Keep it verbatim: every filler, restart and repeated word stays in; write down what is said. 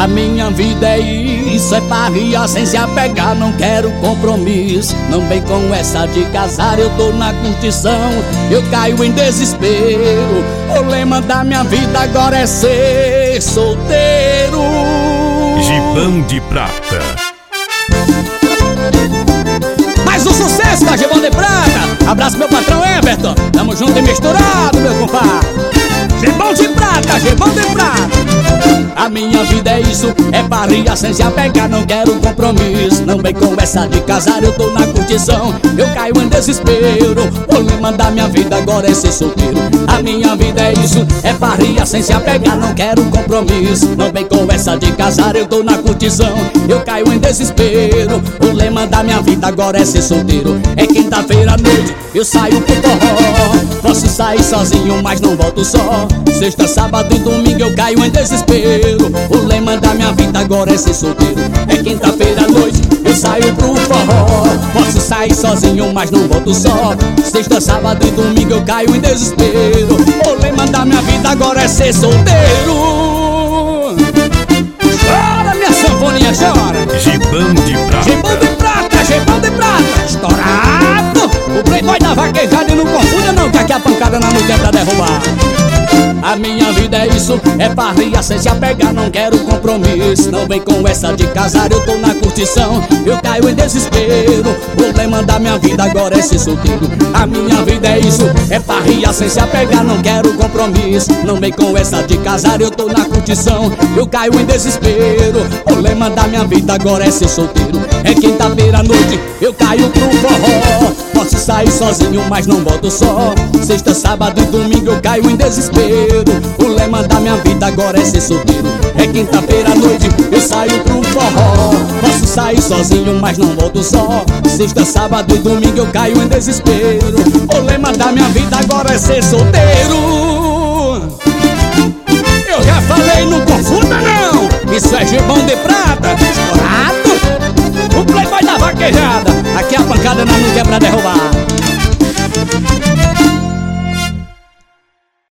A minha vida é isso, é parria sem se apegar, não quero compromisso. Não vem com essa de casar, eu tô na curtição, eu caio em desespero. O lema da minha vida agora é ser solteiro. Gibão de Prata. Mais um sucesso da Gibão de Prata. Abraço meu patrão Everton, tamo junto e misturado, meu compadre. Gibão de Prata, Gibão de Prata. A minha vida é isso, é parria sem se apegar, não quero compromisso. Não vem com essa de casar, eu tô na curtição, eu caio em desespero. O lema da minha vida agora é ser solteiro. A minha vida é isso, é parria sem se apegar, não quero compromisso. Não vem com essa de casar, eu tô na curtição, eu caio em desespero. O lema da minha vida agora é ser solteiro. É quinta-feira à noite, eu saio pro forró. Posso sair sozinho, mas não volto só. Sexta, sábado e domingo eu caio em desespero. O lema da minha vida agora é ser solteiro. É quinta-feira à noite, eu saio pro forró. Posso sair sozinho, mas não volto só. Sexta, sábado e domingo eu caio em desespero. O lema da minha vida agora é ser solteiro. Chora, minha sanfoninha, chora. Gibão de Prata. Gibão de Prata, Gibão de Prata. Estourado. O playboy da vaquejada e não confunda não, que aqui a pancada na nuca é pra derrubar. A minha vida é isso, é parria sem se apegar, não quero compromisso. Não vem com essa de casar, eu tô na curtição, eu caio em desespero. O lema da minha vida agora é ser solteiro. A minha vida é isso, é parria sem se apegar, não quero compromisso. Não vem com essa de casar, eu tô na curtição, eu caio em desespero. O lema da minha vida agora é ser solteiro. É quinta-feira à noite, eu caio pro forró. Posso sair sozinho, mas não volto só. Sexta, sábado e domingo eu caio em desespero. O lema da minha vida agora é ser solteiro. É quinta-feira à noite, eu saio pro forró. Posso sair sozinho, mas não volto só. Sexta, sábado e domingo eu caio em desespero. O lema da minha vida agora é ser solteiro. Eu já falei, não confunda não. Isso é Gibão de Prata. Estourado. O playboy da vaquejada. Aqui a pancada na nuca é pra derrubar.